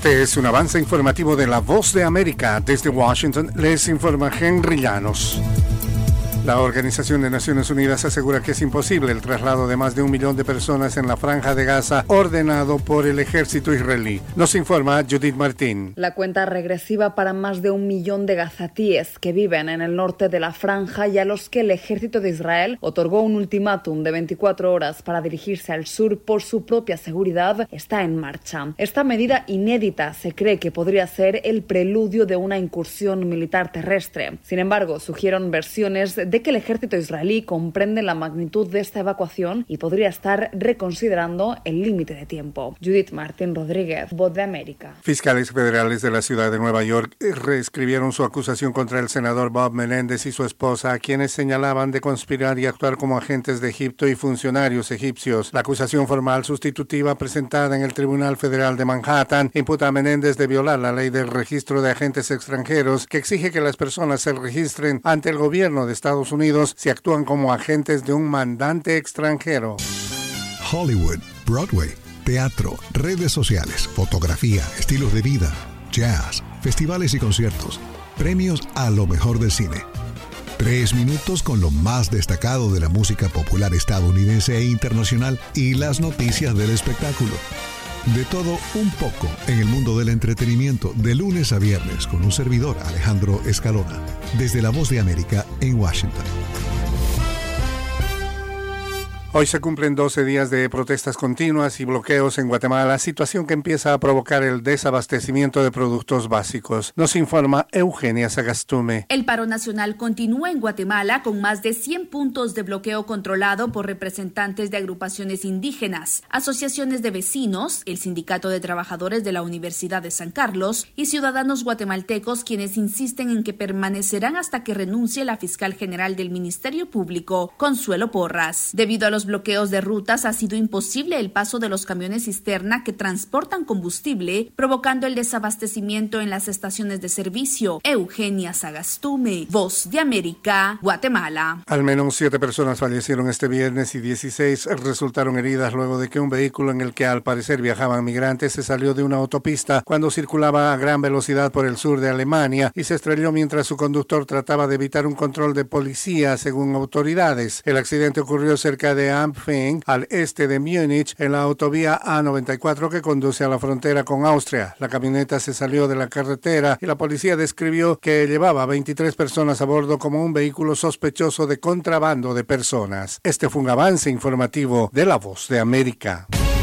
Este es un avance informativo de La Voz de América. Desde Washington les informa Henry Llanos. La Organización de Naciones Unidas asegura que es imposible el traslado de más de 1 millón de personas en la Franja de Gaza ordenado por el ejército israelí. Nos informa Judith Martín. La cuenta regresiva para más de 1 millón de gazatíes que viven en el norte de la Franja y a los que el ejército de Israel otorgó un ultimátum de 24 horas para dirigirse al sur por su propia seguridad está en marcha. Esta medida inédita se cree que podría ser el preludio de una incursión militar terrestre. Sin embargo, surgieron versiones de que el ejército israelí comprende la magnitud de esta evacuación y podría estar reconsiderando el límite de tiempo. Judith Martín Rodríguez, Voz de América. Fiscales federales de la ciudad de Nueva York reescribieron su acusación contra el senador Bob Menéndez y su esposa, a quienes señalaban de conspirar y actuar como agentes de Egipto y funcionarios egipcios. La acusación formal sustitutiva presentada en el Tribunal Federal de Manhattan imputa a Menéndez de violar la ley del registro de agentes extranjeros, que exige que las personas se registren ante el gobierno de Estados Unidos si actúan como agentes de un mandante extranjero. Hollywood, Broadway, teatro, redes sociales, fotografía, estilos de vida, jazz, festivales y conciertos, premios a lo mejor del cine. 3 minutos con lo más destacado de la música popular estadounidense e internacional y las noticias del espectáculo. De todo un poco en el mundo del entretenimiento, de lunes a viernes, con un servidor, Alejandro Escalona, desde La Voz de América en Washington. Hoy se cumplen 12 días de protestas continuas y bloqueos en Guatemala, situación que empieza a provocar el desabastecimiento de productos básicos. Nos informa Eugenia Sagastume. El paro nacional continúa en Guatemala con más de 100 puntos de bloqueo controlado por representantes de agrupaciones indígenas, asociaciones de vecinos, el Sindicato de Trabajadores de la Universidad de San Carlos y ciudadanos guatemaltecos, quienes insisten en que permanecerán hasta que renuncie la fiscal general del Ministerio Público, Consuelo Porras. Debido a los bloqueos de rutas ha sido imposible el paso de los camiones cisterna que transportan combustible, provocando el desabastecimiento en las estaciones de servicio. Eugenia Sagastume, Voz de América, Guatemala. Al menos 7 personas fallecieron este viernes y 16 resultaron heridas luego de que un vehículo en el que al parecer viajaban migrantes se salió de una autopista cuando circulaba a gran velocidad por el sur de Alemania y se estrelló mientras su conductor trataba de evitar un control de policía, según autoridades. El accidente ocurrió cerca de Ampfing, al este de Múnich, en la autovía A94 que conduce a la frontera con Austria. La camioneta se salió de la carretera y la policía describió que llevaba 23 personas a bordo como un vehículo sospechoso de contrabando de personas. Este fue un avance informativo de La Voz de América.